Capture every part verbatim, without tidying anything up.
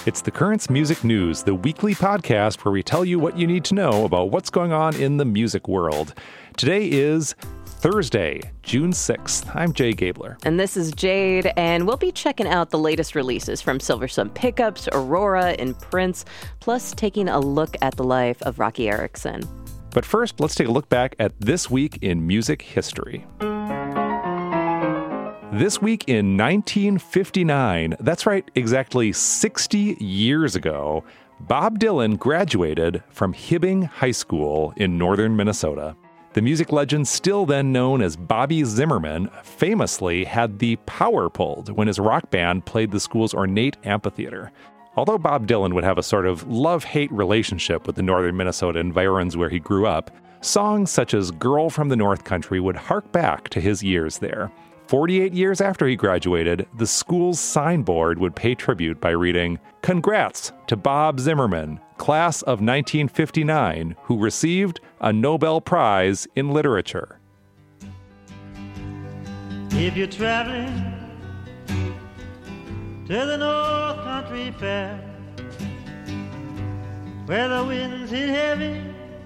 It's the Currents Music News, the weekly podcast where we tell you what you need to know about what's going on in the music world. Today is Thursday, June sixth. I'm Jay Gabler. And this is Jade, and we'll be checking out the latest releases from Silversun Pickups, Aurora, and Prince, plus taking a look at the life of Rocky Erickson. But first, let's take a look back at this week in music history. This week in nineteen fifty-nine, that's right, exactly sixty years ago, Bob Dylan graduated from Hibbing High School in northern Minnesota. The music legend, still then known as Bobby Zimmerman, famously had the power pulled when his rock band played the school's ornate amphitheater. Although Bob Dylan would have a sort of love-hate relationship with the northern Minnesota environs where he grew up, songs such as Girl from the North Country would hark back to his years there. forty-eight years after he graduated, the school's signboard would pay tribute by reading, "Congrats to Bob Zimmerman, class of nineteen fifty-nine, who received a Nobel Prize in Literature." If you're traveling to the North Country Fair, where the winds hit heavy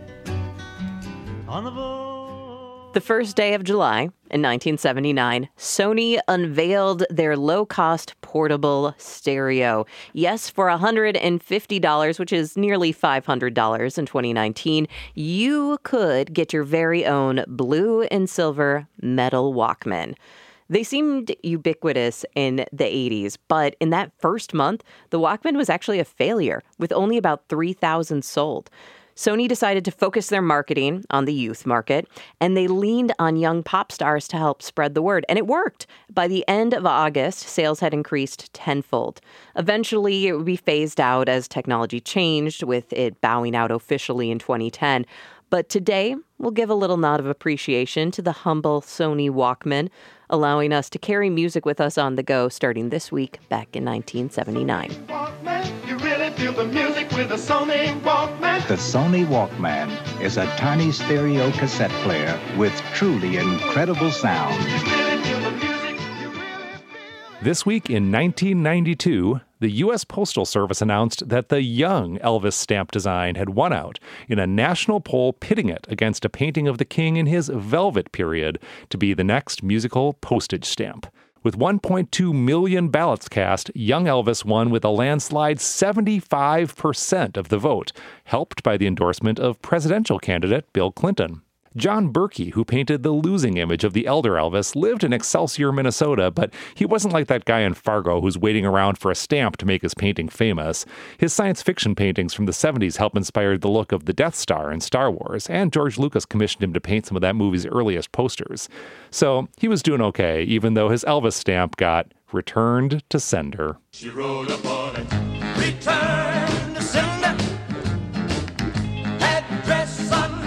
on the boat. The first day of July in nineteen seventy-nine, Sony unveiled their low-cost portable stereo. Yes, for one hundred fifty dollars, which is nearly five hundred dollars in twenty nineteen, you could get your very own blue and silver metal Walkman. They seemed ubiquitous in the eighties, but in that first month, the Walkman was actually a failure, with only about three thousand sold. Sony decided to focus their marketing on the youth market, and they leaned on young pop stars to help spread the word. And it worked. By the end of August, sales had increased tenfold. Eventually, it would be phased out as technology changed, with it bowing out officially in twenty ten. But today, we'll give a little nod of appreciation to the humble Sony Walkman, allowing us to carry music with us on the go starting this week back in nineteen seventy-nine. Walkman, you really feel the music with the Sony Walkman. The Sony Walkman is a tiny stereo cassette player with truly incredible sound. You really feel the music. You really feel... This week in nineteen ninety-two, the U S Postal Service announced that the young Elvis stamp design had won out in a national poll pitting it against a painting of the king in his Velvet period to be the next musical postage stamp. With one point two million ballots cast, young Elvis won with a landslide seventy-five percent of the vote, helped by the endorsement of presidential candidate Bill Clinton. John Berkey, who painted the losing image of the elder Elvis, lived in Excelsior, Minnesota, but he wasn't like that guy in Fargo who's waiting around for a stamp to make his painting famous. His science fiction paintings from the seventies helped inspire the look of the Death Star in Star Wars, and George Lucas commissioned him to paint some of that movie's earliest posters. So he was doing okay, even though his Elvis stamp got returned to sender. She rode up on it. Return to sender. Address unknown.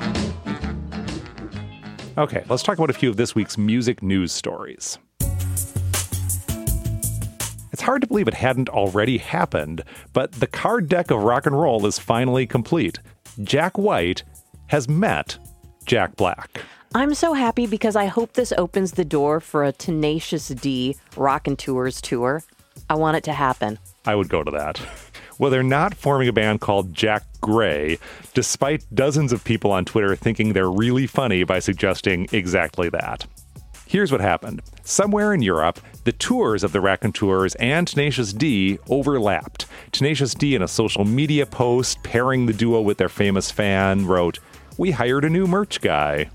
Okay, let's talk about a few of this week's music news stories. It's hard to believe it hadn't already happened, but the card deck of rock and roll is finally complete. Jack White has met Jack Black. I'm so happy because I hope this opens the door for a Tenacious D Rockin' Tours tour. I want it to happen. I would go to that. Well, they're not forming a band called Jack Gray, despite dozens of people on Twitter thinking they're really funny by suggesting exactly that. Here's what happened. Somewhere in Europe, the tours of the Raconteurs and Tenacious D overlapped. Tenacious D, in a social media post pairing the duo with their famous fan, wrote, "We hired a new merch guy."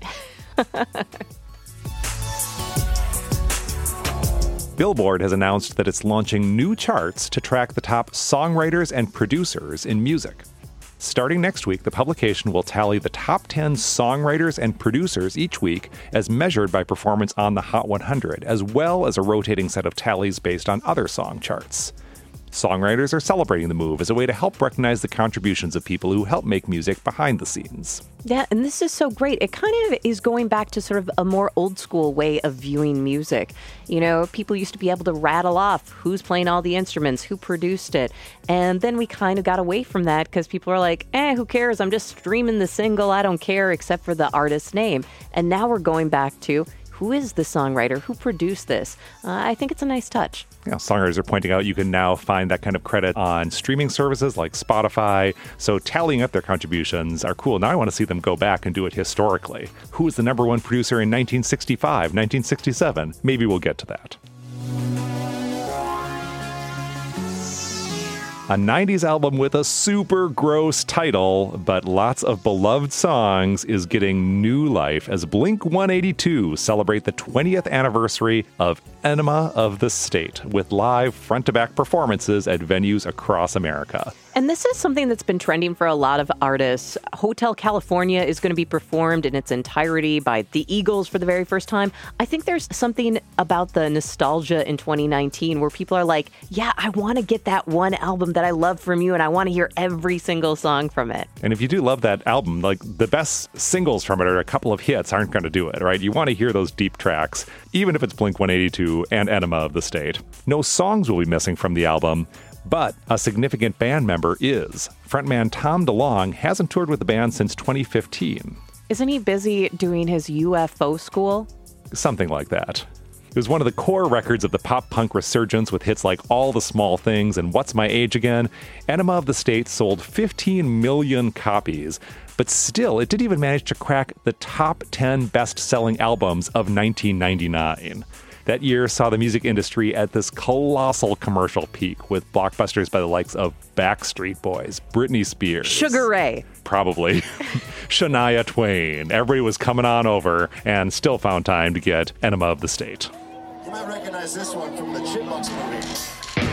Billboard has announced that it's launching new charts to track the top songwriters and producers in music. Starting next week, the publication will tally the top ten songwriters and producers each week as measured by performance on the Hot one hundred, as well as a rotating set of tallies based on other song charts. Songwriters are celebrating the move as a way to help recognize the contributions of people who help make music behind the scenes. Yeah, and this is so great. It kind of is going back to sort of a more old school way of viewing music. You know, people used to be able to rattle off who's playing all the instruments, who produced it. And then we kind of got away from that because people are like, eh, who cares? I'm just streaming the single. I don't care except for the artist's name. And now we're going back to who is the songwriter? Who produced this? Uh, I think it's a nice touch. You know, songwriters are pointing out you can now find that kind of credit on streaming services like Spotify. So tallying up their contributions are cool. Now I want to see them go back and do it historically. Who was the number one producer in nineteen sixty-five, nineteen sixty-seven? Maybe we'll get to that. A nineties album with a super gross title, but lots of beloved songs, is getting new life as Blink one eighty-two celebrate the twentieth anniversary of Enema of the State with live front-to-back performances at venues across America. And this is something that's been trending for a lot of artists. Hotel California is going to be performed in its entirety by the Eagles for the very first time. I think there's something about the nostalgia in twenty nineteen where people are like, yeah, I want to get that one album that I love from you, and I want to hear every single song from it. And if you do love that album, like the best singles from it or a couple of hits aren't going to do it, right? You want to hear those deep tracks, even if it's Blink one eighty-two and Enema of the State. No songs will be missing from the album, but a significant band member is. Frontman Tom DeLonge hasn't toured with the band since twenty fifteen. Isn't he busy doing his U F O school? Something like that. It was one of the core records of the pop-punk resurgence with hits like All the Small Things and What's My Age Again. Enema of the State sold fifteen million copies, but still, it didn't even manage to crack the top ten best-selling albums of nineteen ninety-nine. That year saw the music industry at this colossal commercial peak with blockbusters by the likes of Backstreet Boys, Britney Spears. Sugar Ray. Probably. Shania Twain. Everybody was coming on over and still found time to get Enema of the State. You might recognize this one from the Chipmunks movie.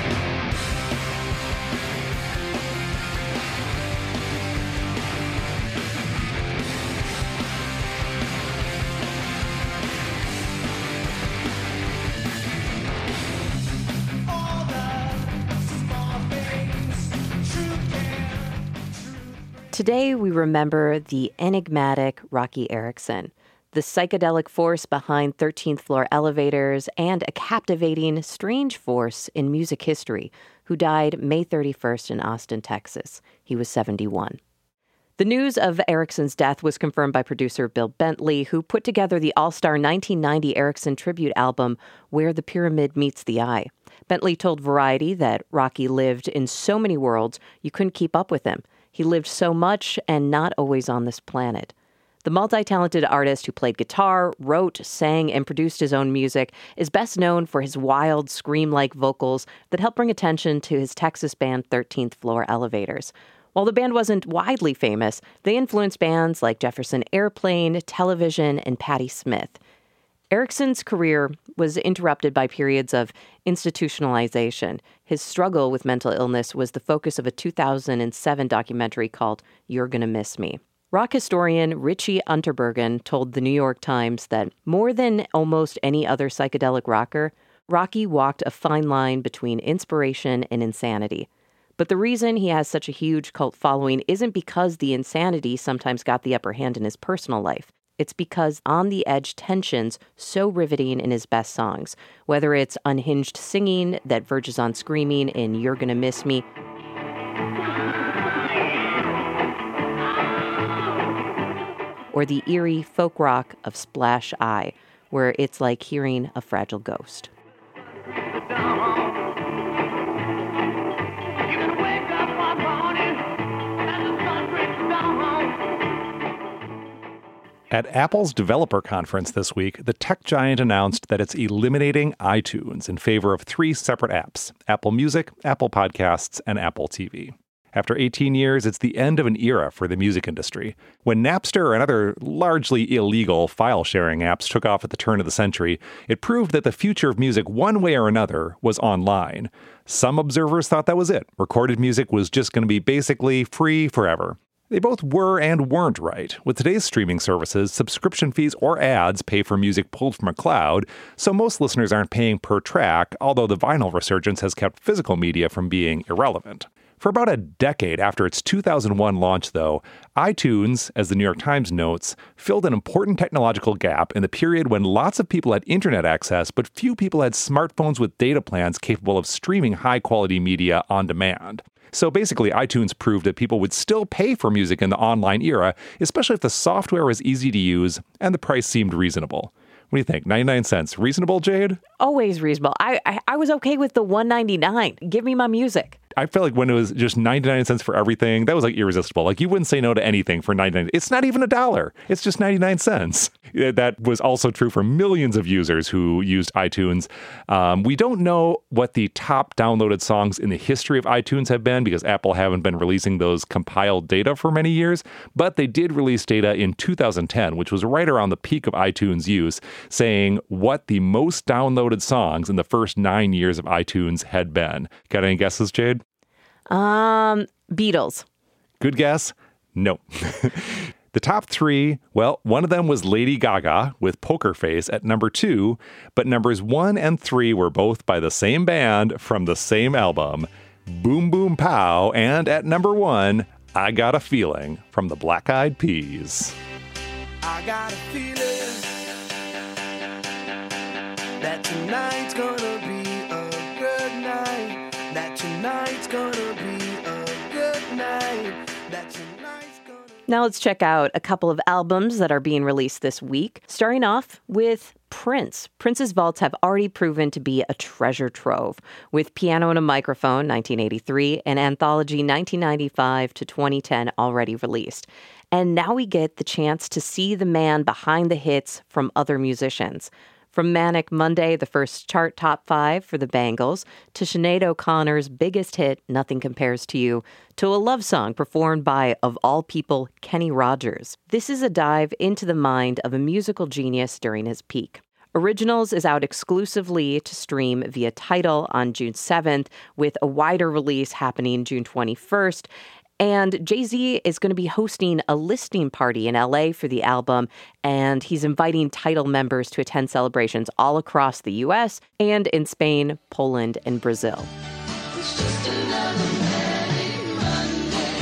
Today, we remember the enigmatic Roky Erickson, the psychedelic force behind thirteenth Floor Elevators, and a captivating, strange force in music history, who died May thirty-first in Austin, Texas. He was seventy-one. The news of Erickson's death was confirmed by producer Bill Bentley, who put together the all-star nineteen ninety Erickson tribute album, Where the Pyramid Meets the Eye. Bentley told Variety that Roky lived in so many worlds, you couldn't keep up with him. He lived so much and not always on this planet. The multi-talented artist who played guitar, wrote, sang, and produced his own music is best known for his wild, scream-like vocals that helped bring attention to his Texas band thirteenth Floor Elevators. While the band wasn't widely famous, they influenced bands like Jefferson Airplane, Television, and Patti Smith. Erickson's career was interrupted by periods of institutionalization. His struggle with mental illness was the focus of a two thousand seven documentary called You're Gonna Miss Me. Rock historian Richie Unterbergen told the New York Times that more than almost any other psychedelic rocker, Roky walked a fine line between inspiration and insanity. But the reason he has such a huge cult following isn't because the insanity sometimes got the upper hand in his personal life. It's because on-the-edge tensions so riveting in his best songs, whether it's unhinged singing that verges on screaming in You're Gonna Miss Me, or the eerie folk rock of Splash Eye, where it's like hearing a fragile ghost. At Apple's developer conference this week, the tech giant announced that it's eliminating iTunes in favor of three separate apps: Apple Music, Apple Podcasts, and Apple T V. After eighteen years, it's the end of an era for the music industry. When Napster and other largely illegal file-sharing apps took off at the turn of the century, it proved that the future of music, one way or another, was online. Some observers thought that was it. Recorded music was just going to be basically free forever. They both were and weren't right. With today's streaming services, subscription fees or ads pay for music pulled from a cloud, so most listeners aren't paying per track, although the vinyl resurgence has kept physical media from being irrelevant. For about a decade after its two thousand one launch, though, iTunes, as the New York Times notes, filled an important technological gap in the period when lots of people had internet access, but few people had smartphones with data plans capable of streaming high-quality media on demand. So basically, iTunes proved that people would still pay for music in the online era, especially if the software was easy to use and the price seemed reasonable. What do you think? ninety-nine cents. Reasonable, Jade? Always reasonable. I, I I was okay with the one ninety-nine. Give me my music. I feel like when it was just ninety-nine cents for everything, that was like irresistible. Like you wouldn't say no to anything for ninety-nine. It's not even a dollar. It's just ninety-nine cents. That was also true for millions of users who used iTunes. Um, we don't know what the top downloaded songs in the history of iTunes have been because Apple haven't been releasing those compiled data for many years, but they did release data in two thousand ten, which was right around the peak of iTunes use, saying what the most downloaded songs in the first nine years of iTunes had been. Got any guesses, Jade? Um, Beatles. Good guess? No. The top three, well, one of them was Lady Gaga with Poker Face at number two, but numbers one and three were both by the same band from the same album, Boom Boom Pow, and at number one, I Got a Feeling from the Black Eyed Peas. I got a feeling that tonight's gonna be a good night, that tonight's gonna be a good night, that tonight's gonna... Now let's check out a couple of albums that are being released this week, starting off with Prince. Prince's vaults have already proven to be a treasure trove, with Piano and a Microphone, nineteen eighty-three, and Anthology nineteen ninety-five to twenty ten already released. And now we get the chance to see the man behind the hits from other musicians. From Manic Monday, the first chart top five for the Bangles, to Sinead O'Connor's biggest hit, Nothing Compares to You, to a love song performed by, of all people, Kenny Rogers. This is a dive into the mind of a musical genius during his peak. Originals is out exclusively to stream via Tidal on June seventh, with a wider release happening June twenty-first. And Jay-Z is going to be hosting a listening party in L A for the album, and he's inviting Tidal members to attend celebrations all across the U S and in Spain, Poland, and Brazil. It's just another manic Monday.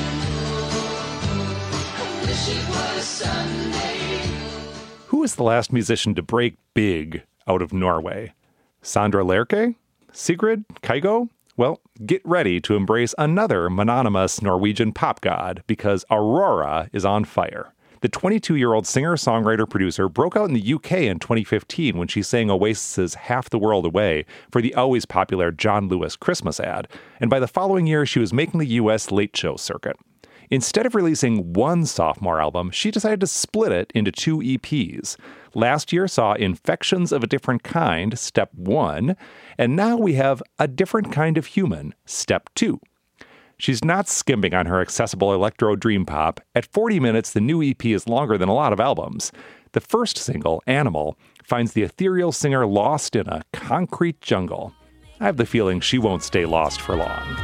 I wish it was Sunday. Who is the last musician to break big out of Norway? Sandra Lerche? Sigrid? Kygo? Well, get ready to embrace another mononymous Norwegian pop god because Aurora is on fire. The twenty-two-year-old singer-songwriter-producer broke out in the U K in twenty fifteen when she sang Oasis's Half the World Away for the always popular John Lewis Christmas ad, and by the following year she was making the U S late show circuit. Instead of releasing one sophomore album, she decided to split it into two E Ps. Last year saw Infections of a Different Kind, Step one, and now we have A Different Kind of Human, Step two. She's not skimping on her accessible electro dream pop. At forty minutes, the new E P is longer than a lot of albums. The first single, Animal, finds the ethereal singer lost in a concrete jungle. I have the feeling she won't stay lost for long.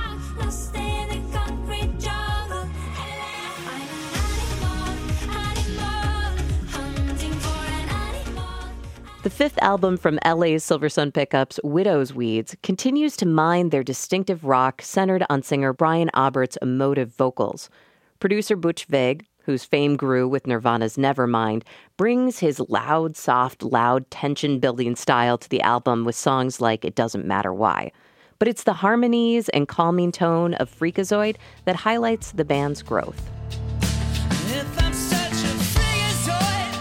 The fifth album from L A's Silver Sun Pickups, Widow's Weeds, continues to mine their distinctive rock centered on singer Brian Aubert's emotive vocals. Producer Butch Vig, whose fame grew with Nirvana's Nevermind, brings his loud, soft, loud, tension-building style to the album with songs like It Doesn't Matter Why. But it's the harmonies and calming tone of Freakazoid that highlights the band's growth. If I'm such a freakazoid,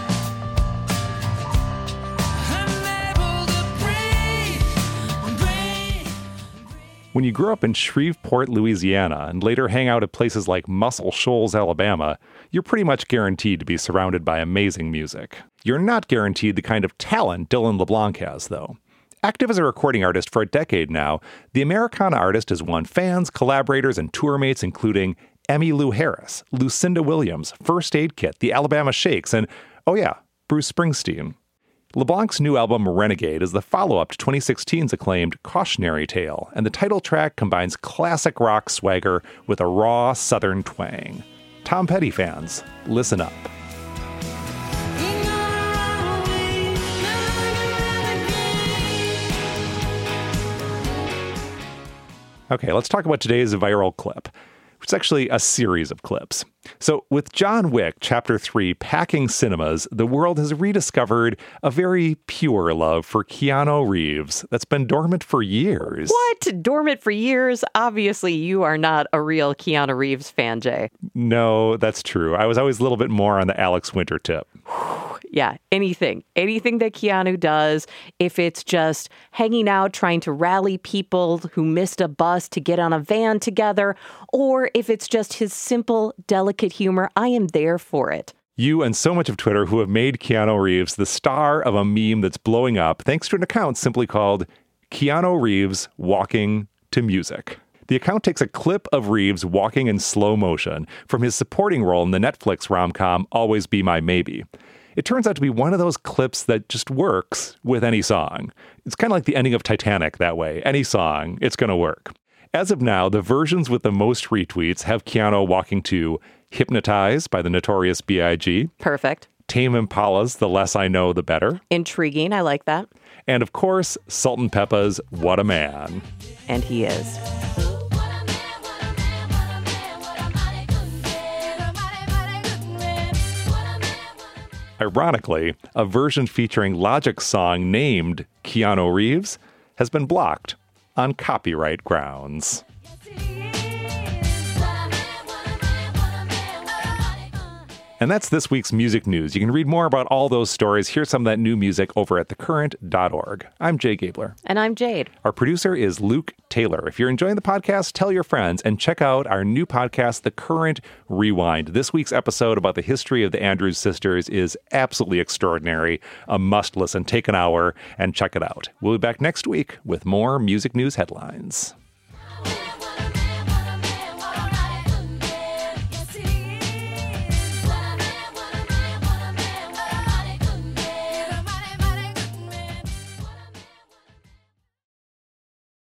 I'm able to breathe, breathe. When you grew up in Shreveport, Louisiana, and later hang out at places like Muscle Shoals, Alabama, you're pretty much guaranteed to be surrounded by amazing music. You're not guaranteed the kind of talent Dylan LeBlanc has, though. Active as a recording artist for a decade now, the Americana artist has won fans, collaborators, and tour mates including Emmylou Harris, Lucinda Williams, First Aid Kit, the Alabama Shakes, and, oh yeah, Bruce Springsteen. LeBlanc's new album, Renegade, is the follow-up to twenty sixteen's acclaimed Cautionary Tale, and the title track combines classic rock swagger with a raw Southern twang. Tom Petty fans, listen up. Okay, let's talk about today's viral clip, which is actually a series of clips. So with John Wick Chapter three packing cinemas, the world has rediscovered a very pure love for Keanu Reeves that's been dormant for years. What? Dormant for years? Obviously, you are not a real Keanu Reeves fan, Jay. No, that's true. I was always a little bit more on the Alex Winter tip. Yeah, anything. Anything that Keanu does, if it's just hanging out, trying to rally people who missed a bus to get on a van together, or if it's just his simple, delicate humor, I am there for it. You and so much of Twitter who have made Keanu Reeves the star of a meme that's blowing up thanks to an account simply called Keanu Reeves Walking to Music. The account takes a clip of Reeves walking in slow motion from his supporting role in the Netflix rom-com Always Be My Maybe. It turns out to be one of those clips that just works with any song. It's kind of like the ending of Titanic that way. Any song, it's going to work. As of now, the versions with the most retweets have Keanu walking to Hypnotize by the Notorious B I G Perfect. Tame Impala's The Less I Know, The Better. Intriguing. I like that. And of course, Salt and Peppa's What a Man. And he is. Ironically, a version featuring Logic's song named Keanu Reeves has been blocked on copyright grounds. And that's this week's music news. You can read more about all those stories, hear some of that new music over at the current dot org. I'm Jay Gabler. And I'm Jade. Our producer is Luke Taylor. If you're enjoying the podcast, tell your friends and check out our new podcast, The Current Rewind. This week's episode about the history of the Andrews sisters is absolutely extraordinary. A must listen. Take an hour and check it out. We'll be back next week with more music news headlines.